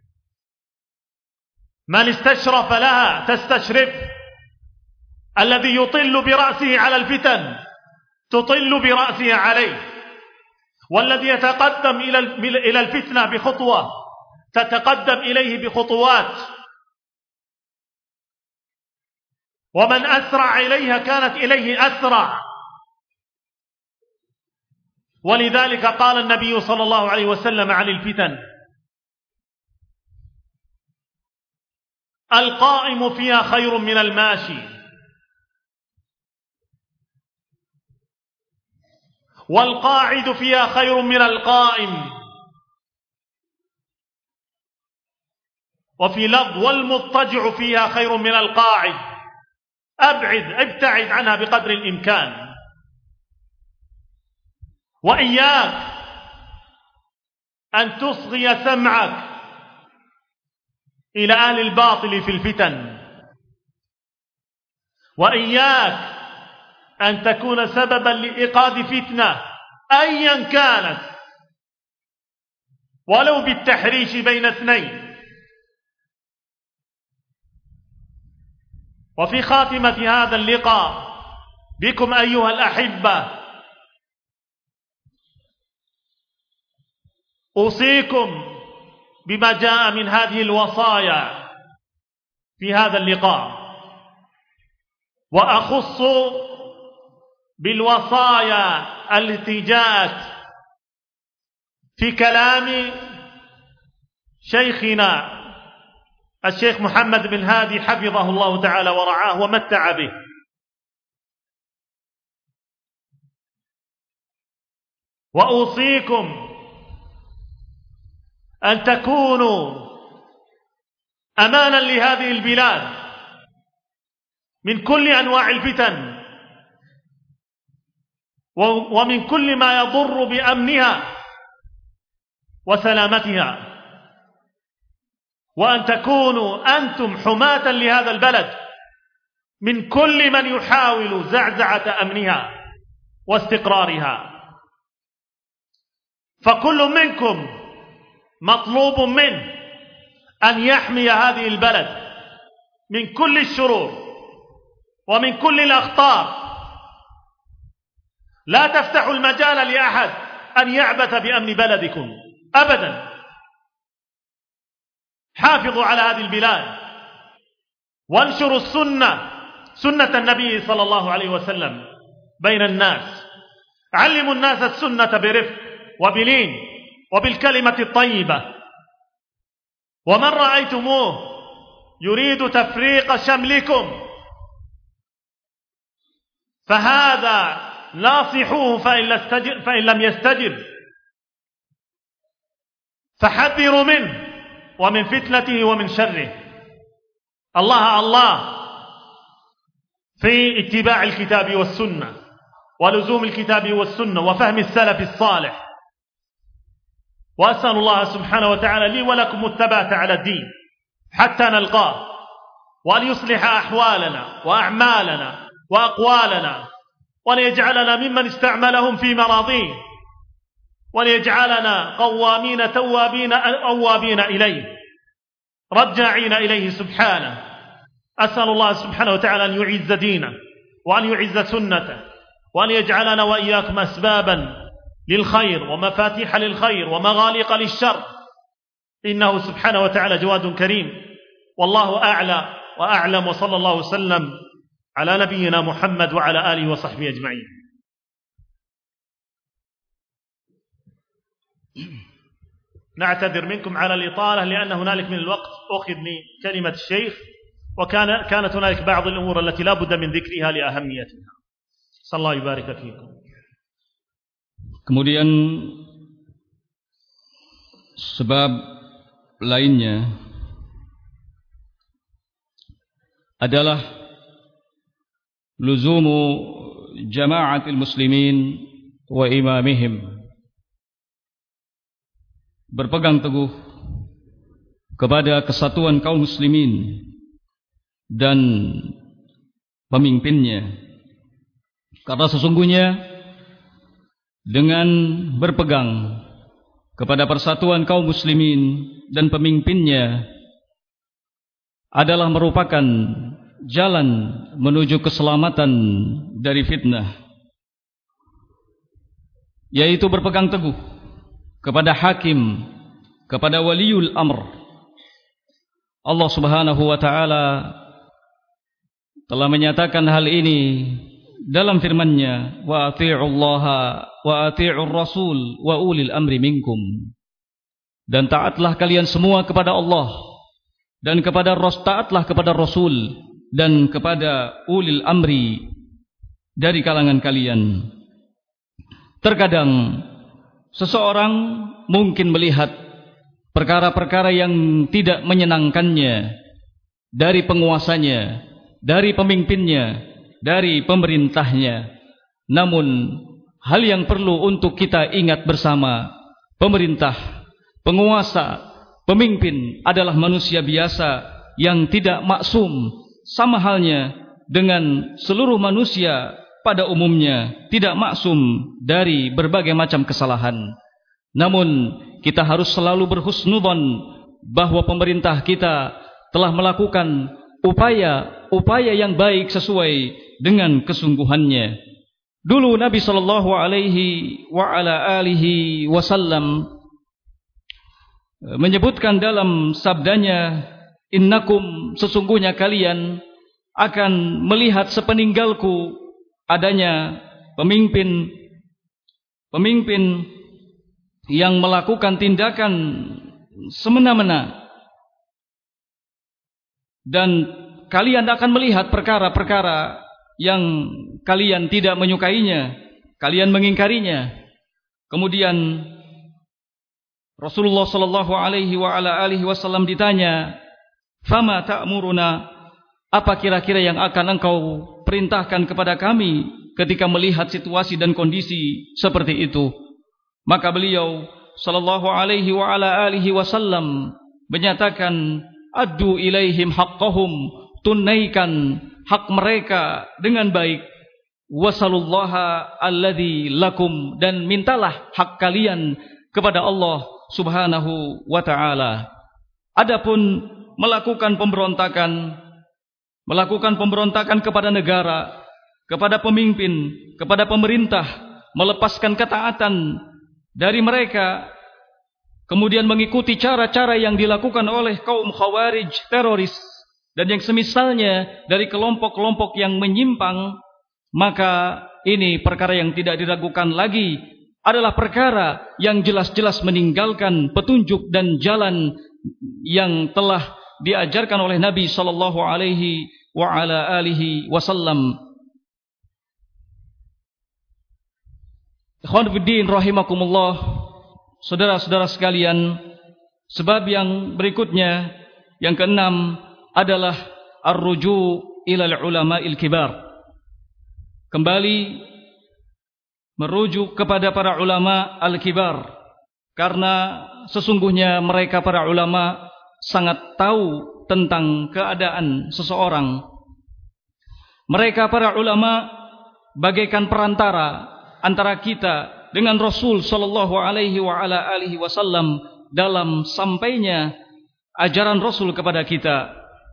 من استشرف لها تستشرف. الذي يطل برأسه على الفتن تطل برأسه عليه، والذي يتقدم إلى الفتنة بخطوة تتقدم إليه بخطوات، ومن أسرع إليها كانت إليه أسرع. ولذلك قال النبي صلى الله عليه وسلم عن الفتن: القائم فيها خير من الماشي، والقاعد فيها خير من القائم. وفي لفظ: والمضطجع فيها خير من القاعد. ابتعد عنها بقدر الإمكان. وإياك أن تصغي سمعك إلى أهل الباطل في الفتن، وإياك أن تكون سببا لإيقاظ فتنة أيا كانت، ولو بالتحريش بين اثنين. وفي خاتمة هذا اللقاء بكم أيها الأحبة، أوصيكم بما جاء من هذه الوصايا في هذا اللقاء، وأخص بالوصايا التي جاءت في كلام شيخنا الشيخ محمد بن هادي حفظه الله تعالى ورعاه ومتع به. وأوصيكم أن تكونوا أمانا لهذه البلاد من كل أنواع الفتن ومن كل ما يضر بأمنها وسلامتها، وأن تكونوا أنتم حماة لهذا البلد من كل من يحاول زعزعة أمنها واستقرارها. فكل منكم مطلوب منه أن يحمي هذه البلد من كل الشرور ومن كل الأخطار. لا تفتحوا المجال لأحد أن يعبث بأمن بلدكم أبدا. حافظوا على هذه البلاد وانشروا السنة سنة النبي صلى الله عليه وسلم بين الناس. علموا الناس السنة برفق وبلين وبالكلمة الطيبة. ومن رأيتموه يريد تفريق شملكم فهذا ناصحوه فإن لم يستجب فحذروا منه ومن فتنته ومن شره. الله في اتباع الكتاب والسنة ولزوم الكتاب والسنة وفهم السلف الصالح. وأسأل الله سبحانه وتعالى لي ولكم الثبات على الدين حتى نلقاه، وأن يصلح أحوالنا وأعمالنا وأقوالنا، وأن يجعلنا ممن استعملهم في مراضيه، وأن يجعلنا قوامين توابين أوابين إليه رجاعين إليه سبحانه. أسأل الله سبحانه وتعالى أن يعز دينه وأن يعز سنته، وأن يجعلنا وإياكم أسبابا للخير ومفاتيح للخير ومغاليق للشر، إنه سبحانه وتعالى جواد كريم. والله أعلى وأعلم، وصلى الله وسلم على نبينا محمد وعلى آله وصحبه أجمعين. نعتذر منكم على الإطالة لأن هنالك من الوقت أخذ من كلمة الشيخ، وكانت هنالك بعض الأمور التي لا بد من ذكرها لأهميتها. صلى الله يبارك فيكم. Kemudian sebab lainnya adalah luzumu jama'atil muslimin wa imamihim, berpegang teguh kepada kesatuan kaum muslimin dan pemimpinnya, karena sesungguhnya dengan berpegang kepada persatuan kaum muslimin dan pemimpinnya adalah merupakan jalan menuju keselamatan dari fitnah, yaitu berpegang teguh kepada hakim, kepada waliul amr. Allah Subhanahu wa taala telah menyatakan hal ini dalam firman-Nya, wa atii'ullaha wa atii'ur rasul wa ulil amri minkum, dan taatlah kalian semua kepada Allah dan taatlah kepada Rasul dan kepada ulil amri dari kalangan kalian. Terkadang seseorang mungkin melihat perkara-perkara yang tidak menyenangkannya dari penguasanya, dari pemimpinnya, dari pemerintahnya. Namun hal yang perlu untuk kita ingat bersama, pemerintah, penguasa, pemimpin adalah manusia biasa yang tidak maksum, sama halnya dengan seluruh manusia pada umumnya tidak maksum dari berbagai macam kesalahan. Namun kita harus selalu berhusnudzon bahwa pemerintah kita telah melakukan upaya yang baik sesuai dengan kesungguhannya. Dulu Nabi sallallahu alaihi wa ala alihi wasallam menyebutkan dalam sabdanya, innakum, sesungguhnya kalian akan melihat sepeninggalku adanya pemimpin yang melakukan tindakan semena-mena, dan kalian akan melihat perkara-perkara yang kalian tidak menyukainya, kalian mengingkarinya. Kemudian Rasulullah sallallahu alaihi wa ala alihi wasallam ditanya, "Fama ta'muruna?" Apa kira-kira yang akan engkau perintahkan kepada kami ketika melihat situasi dan kondisi seperti itu? Maka beliau sallallahu alaihi wa ala alihi wasallam menyatakan, "Addu ilaihim haqqahum," tunaikan hak mereka dengan baik. "Wasalullaha alladzi lakum," dan mintalah hak kalian kepada Allah Subhanahu wa ta'ala. Adapun melakukan pemberontakan kepada negara, kepada pemimpin, kepada pemerintah, melepaskan ketaatan dari mereka, kemudian mengikuti cara-cara yang dilakukan oleh kaum khawarij, teroris, dan yang semisalnya dari kelompok-kelompok yang menyimpang, maka ini perkara yang tidak diragukan lagi adalah perkara yang jelas-jelas meninggalkan petunjuk dan jalan yang telah diajarkan oleh Nabi sallallahu alaihi wa ala alihi wasallam. Ikhwan fillah rahimakumullah, saudara-saudara sekalian, sebab yang berikutnya, yang keenam adalah ar-ruju' ilal ulama'il kibar. Kembali merujuk kepada para ulama al-kibar, karena sesungguhnya mereka para ulama sangat tahu tentang keadaan seseorang. Mereka para ulama bagaikan perantara antara kita dengan Rasul sallallahu alaihi wa ala alihi wasallam dalam sampainya ajaran Rasul kepada kita.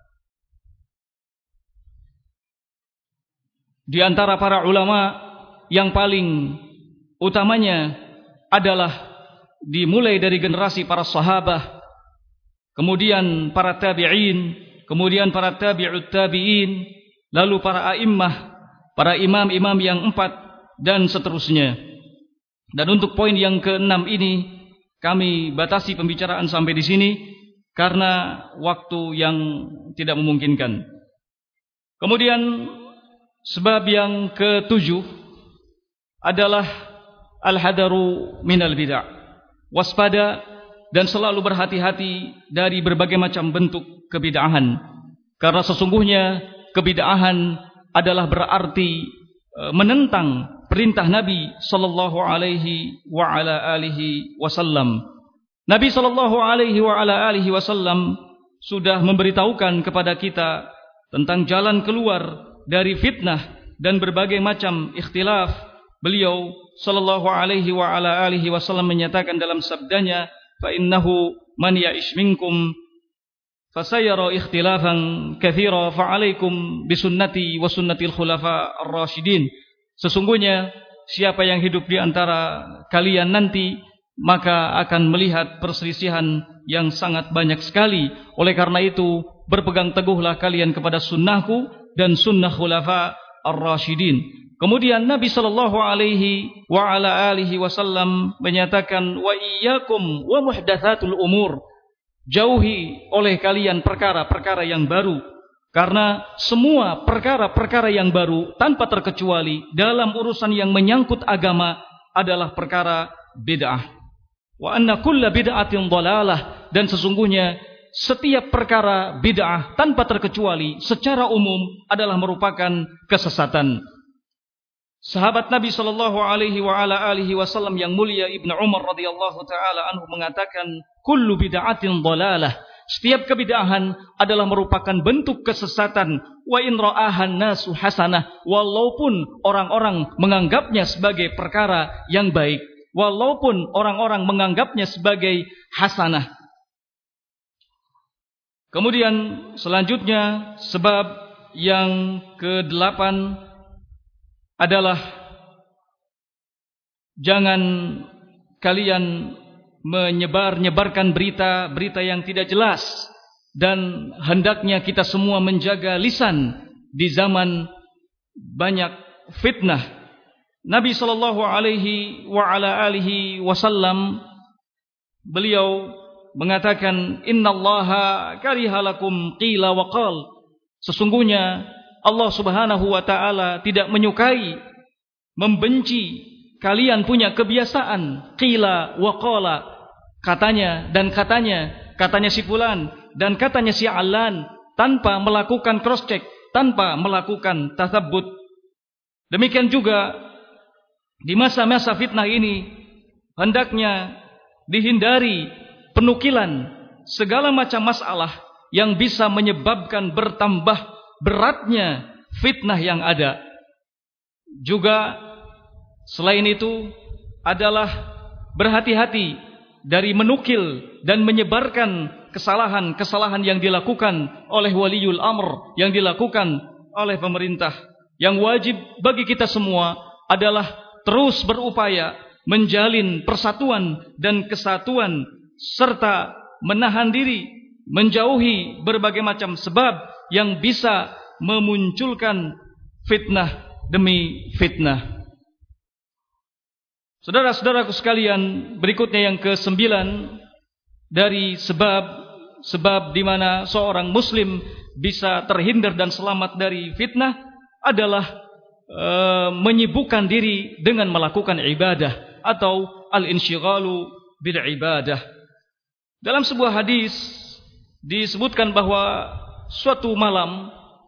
Di antara para ulama yang paling utamanya adalah dimulai dari generasi para sahabat, kemudian para tabi'in, kemudian para tabi'ut tabi'in, lalu para a'immah, para imam-imam yang 4 dan seterusnya. Dan untuk poin yang keenam ini kami batasi pembicaraan sampai di sini karena waktu yang tidak memungkinkan. Kemudian sebab yang ketujuh adalah al-hadaru minal bid'ah. Waspada dan selalu berhati-hati dari berbagai macam bentuk kebid'ahan. Karena sesungguhnya kebid'ahan adalah berarti menentang perintah Nabi sallallahu alaihi wa ala alihi wasallam. Nabi sallallahu alaihi wa ala alihi wasallam sudah memberitahukan kepada kita tentang jalan keluar dari fitnah dan berbagai macam ikhtilaf. Beliau sallallahu alaihi wa ala alihi wasallam menyatakan dalam sabdanya, fa innahu man ya'ish minkum fasayara ikhtilafan katsira fa alaikum bisunnati wa sunnatil khulafa ar-rasyidin. Sesungguhnya siapa yang hidup di antara kalian nanti maka akan melihat perselisihan yang sangat banyak sekali. Oleh karena itu berpegang teguhlah kalian kepada sunnahku dan sunnah khulafa ar-rasyidin. Kemudian Nabi sallallahu alaihi wa ala alihi wasallam menyatakan, wa iyyakum wa muhdatsatul umur. Jauhi oleh kalian perkara-perkara yang baru, karena semua perkara-perkara yang baru tanpa terkecuali dalam urusan yang menyangkut agama adalah perkara bid'ah. Wa anna kulla bid'atin dhalalah, dan sesungguhnya setiap perkara bid'ah tanpa terkecuali secara umum adalah merupakan kesesatan. Sahabat Nabi sallallahu alaihi wa ala alihi wasallam yang mulia Ibnu Umar radhiyallahu taala anhu mengatakan, kullu bid'atin dhalalah. Setiap kebid'ahan adalah merupakan bentuk kesesatan. Wa in ra'ahan nasu hasanah, walaupun orang-orang menganggapnya sebagai perkara yang baik, walaupun orang-orang menganggapnya sebagai hasanah. Kemudian selanjutnya sebab yang ke-8 adalah jangan kalian menyebarkan berita-berita yang tidak jelas, dan hendaknya kita semua menjaga lisan di zaman banyak fitnah. Nabi sallallahu alaihi wa ala alihi wasallam beliau mengatakan, innallaha karihalakum qila wa qal. Sesungguhnya Allah Subhanahu wa taala tidak menyukai, membenci kalian punya kebiasaan qila wa qala, katanya dan katanya si fulan dan katanya si alan, tanpa melakukan cross check, tanpa melakukan tatsabbut. Demikian juga di masa-masa fitnah ini hendaknya dihindari penukilan segala macam masalah yang bisa menyebabkan bertambah beratnya fitnah yang ada. Juga selain itu adalah berhati-hati dari menukil dan menyebarkan kesalahan-kesalahan yang dilakukan oleh waliul amr, yang dilakukan oleh pemerintah. Yang wajib bagi kita semua adalah terus berupaya menjalin persatuan dan kesatuan, serta menahan diri menjauhi berbagai macam sebab yang bisa memunculkan fitnah demi fitnah. Saudara-saudaraku sekalian, berikutnya yang ke-9 dari sebab di mana seorang muslim bisa terhindar dan selamat dari fitnah adalah menyibukkan diri dengan melakukan ibadah atau al-insyighalu bil ibadah. Dalam sebuah hadis disebutkan bahwa suatu malam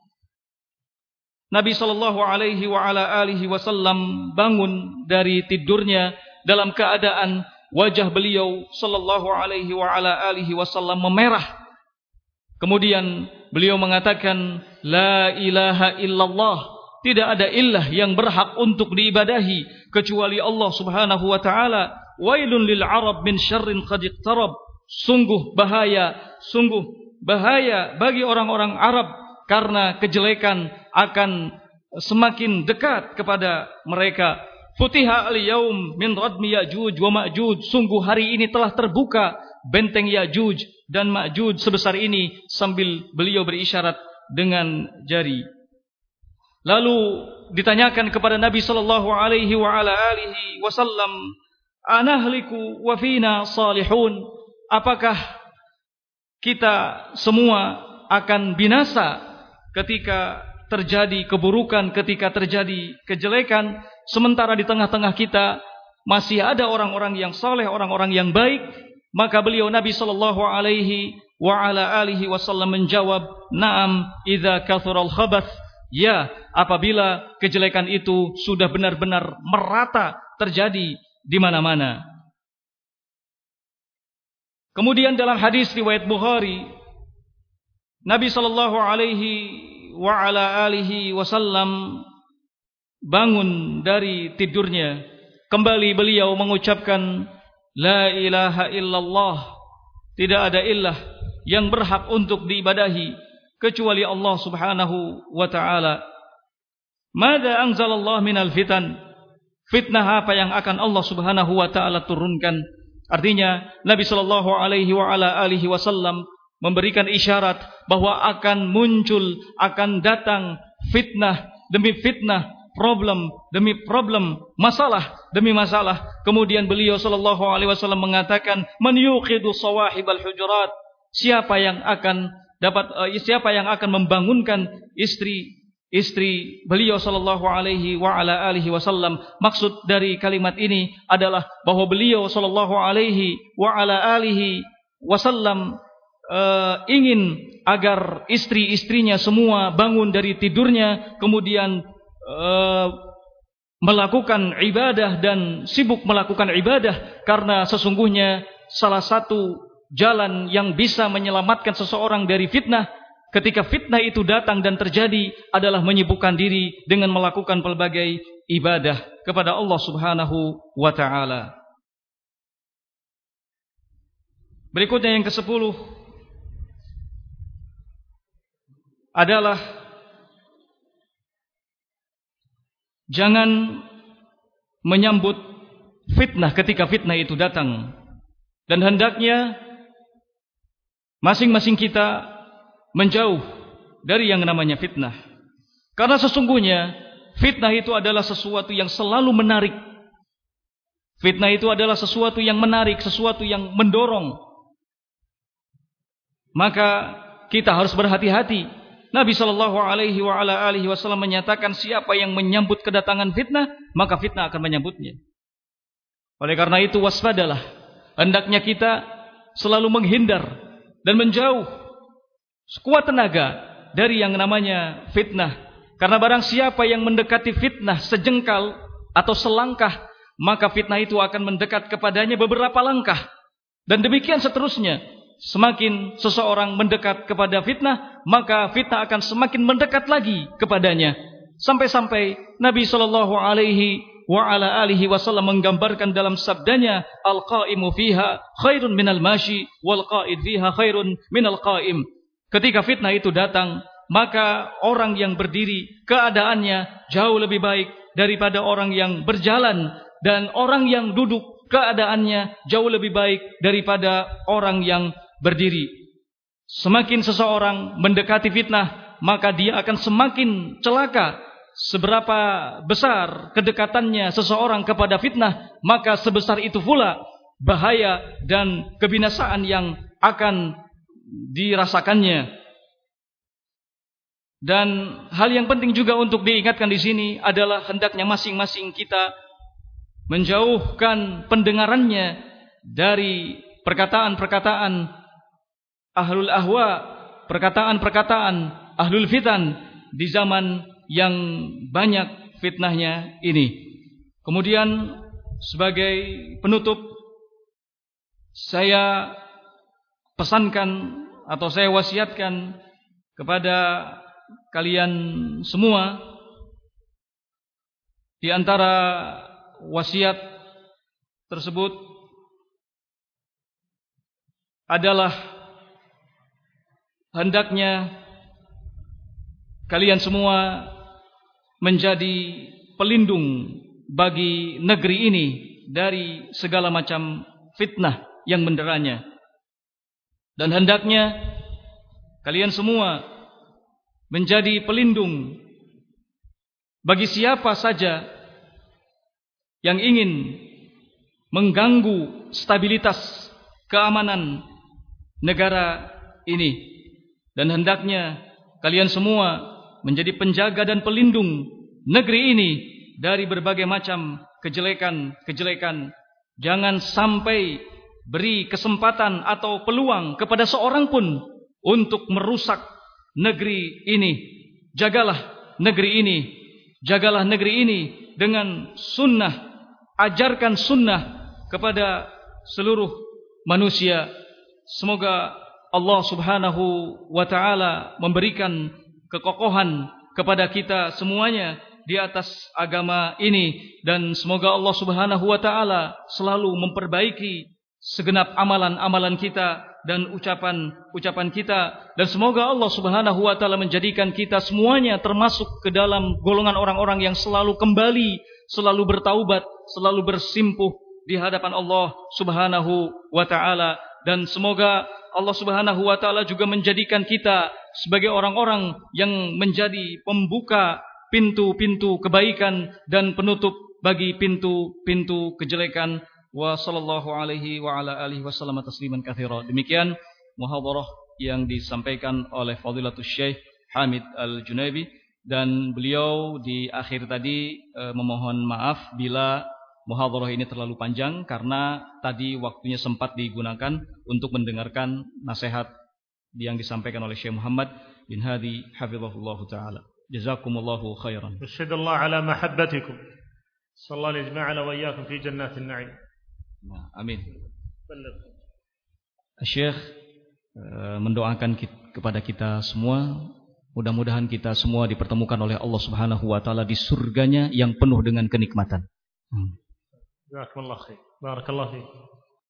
Nabi sallallahu alaihi wasallam bangun dari tidurnya dalam keadaan wajah beliau sallallahu alaihi wasallam memerah. Kemudian beliau mengatakan, la ilaha illallah, tidak ada ilah yang berhak untuk diibadahi kecuali Allah Subhanahu wa taala. Wailun lil arab min syarrin qad iqtarab. Sungguh bahaya bagi orang-orang Arab karena kejelekan akan semakin dekat kepada mereka. Futiha al-yaum min radmi Ya'juj wa Ma'juj. Sungguh hari ini telah terbuka benteng Ya'juj dan Ma'juj sebesar ini, sambil beliau berisyarat dengan jari. Lalu ditanyakan kepada Nabi sallallahu alaihi wasallam, anahliku wa fina salihun, apakah kita semua akan binasa ketika terjadi keburukan, ketika terjadi kejelekan, sementara di tengah-tengah kita masih ada orang-orang yang saleh, orang-orang yang baik? Maka beliau Nabi sallallahu alaihi wasallam menjawab, na'am idza kathural khabath. Ya, apabila kejelekan itu sudah benar-benar merata terjadi di mana-mana. Kemudian dalam hadis riwayat Bukhari, Nabi sallallahu alaihi wasallam bangun dari tidurnya. Kembali beliau mengucapkan, la ilaha illallah, tidak ada ilah yang berhak untuk diibadahi kecuali Allah Subhanahu wa ta'ala. Mada anzalallah minal fitan, fitnah apa yang akan Allah Subhanahu wa ta'ala turunkan? Artinya Nabi sallallahu alaihi wasallam memberikan isyarat bahwa akan muncul, akan datang fitnah demi fitnah, problem demi problem, masalah demi masalah. Kemudian beliau sallallahu alaihi wasallam mengatakan, man yuqidu sawahibal hujurat, siapa yang akan membangunkan istri beliau sallallahu alaihi wasallam. Maksud dari kalimat ini adalah bahwa beliau sallallahu alaihi wasallam ingin agar istri-istrinya semua bangun dari tidurnya, kemudian melakukan ibadah dan sibuk melakukan ibadah, karena sesungguhnya salah satu jalan yang bisa menyelamatkan seseorang dari fitnah ketika fitnah itu datang dan terjadi adalah menyibukkan diri dengan melakukan pelbagai ibadah kepada Allah Subhanahu wa ta'ala. Berikutnya yang ke-10 adalah jangan menyambut fitnah ketika fitnah itu datang, dan hendaknya masing-masing kita menjauh dari yang namanya fitnah. Karena sesungguhnya fitnah itu adalah sesuatu yang selalu menarik. Fitnah itu adalah sesuatu yang menarik, sesuatu yang mendorong. Maka kita harus berhati-hati. Nabi sallallahu alaihi wasallam menyatakan, siapa yang menyambut kedatangan fitnah, maka fitnah akan menyambutnya. Oleh karena itu waspadalah. Hendaknya kita selalu menghindar dan menjauh sekuat tenaga dari yang namanya fitnah. Karena barang siapa yang mendekati fitnah sejengkal atau selangkah, maka fitnah itu akan mendekat kepadanya beberapa langkah. Dan demikian seterusnya. Semakin seseorang mendekat kepada fitnah, maka fitnah akan semakin mendekat lagi kepadanya. Sampai-sampai Nabi sallallahu alaihi wasallam menggambarkan dalam sabdanya, al-qa'imu fiha khairun minal mashi wal qa'id fiha khairun minal qa'im. Ketika fitnah itu datang, maka orang yang berdiri keadaannya jauh lebih baik daripada orang yang berjalan, dan orang yang duduk keadaannya jauh lebih baik daripada orang yang berdiri. Semakin seseorang mendekati fitnah, maka dia akan semakin celaka. Seberapa besar kedekatannya seseorang kepada fitnah, maka sebesar itu pula bahaya dan kebinasaan yang akan dirasakannya. Dan hal yang penting juga untuk diingatkan di sini adalah hendaknya masing-masing kita menjauhkan pendengarannya dari perkataan-perkataan ahlul ahwa, perkataan-perkataan ahlul fitan di zaman yang banyak fitnahnya ini. Kemudian sebagai penutup, saya pesankan atau saya wasiatkan kepada kalian semua, di antara wasiat tersebut adalah hendaknya kalian semua menjadi pelindung bagi negeri ini dari segala macam fitnah yang menderanya. Dan hendaknya kalian semua menjadi pelindung bagi siapa saja yang ingin mengganggu stabilitas keamanan negara ini. Dan hendaknya kalian semua menjadi penjaga dan pelindung negeri ini dari berbagai macam kejelekan-kejelekan. Jangan sampai beri kesempatan atau peluang kepada seorang pun untuk merusak negeri ini. Jagalah negeri ini. Jagalah negeri ini dengan sunnah. Ajarkan sunnah kepada seluruh manusia. Semoga Allah subhanahu wa ta'ala memberikan kekokohan kepada kita semuanya di atas agama ini, dan semoga Allah subhanahu wa ta'ala selalu memperbaiki segenap amalan-amalan kita dan ucapan-ucapan kita, dan semoga Allah subhanahu wa ta'ala menjadikan kita semuanya termasuk ke dalam golongan orang-orang yang selalu kembali, selalu bertaubat, selalu bersimpuh di hadapan Allah subhanahu wa ta'ala. Dan semoga Allah subhanahu wa ta'ala juga menjadikan kita sebagai orang-orang yang menjadi pembuka pintu-pintu kebaikan dan penutup bagi pintu-pintu kejelekan. Wa sallallahu alaihi wa ala alihi wasallam tasliman katsira. Demikian muhadharah yang disampaikan oleh Fadilatul Syekh Hamid Al-Junaibi, dan beliau di akhir tadi memohon maaf bila muhadharah ini terlalu panjang karena tadi waktunya sempat digunakan untuk mendengarkan nasihat yang disampaikan oleh Syekh Muhammad bin Hadi hafizahullah taala. Jazakumullahu khairan. Wasyadallahu ala mahabbatikum. Sallallahu yajma'ana wa iyyakum fi jannatin na'im. Nah, amin. Syekh mendoakan kepada kita semua, mudah-mudahan kita semua dipertemukan oleh Allah Subhanahu wa taala di surganya yang penuh dengan kenikmatan. Jazakumullahu khair. Barakallahu fiik.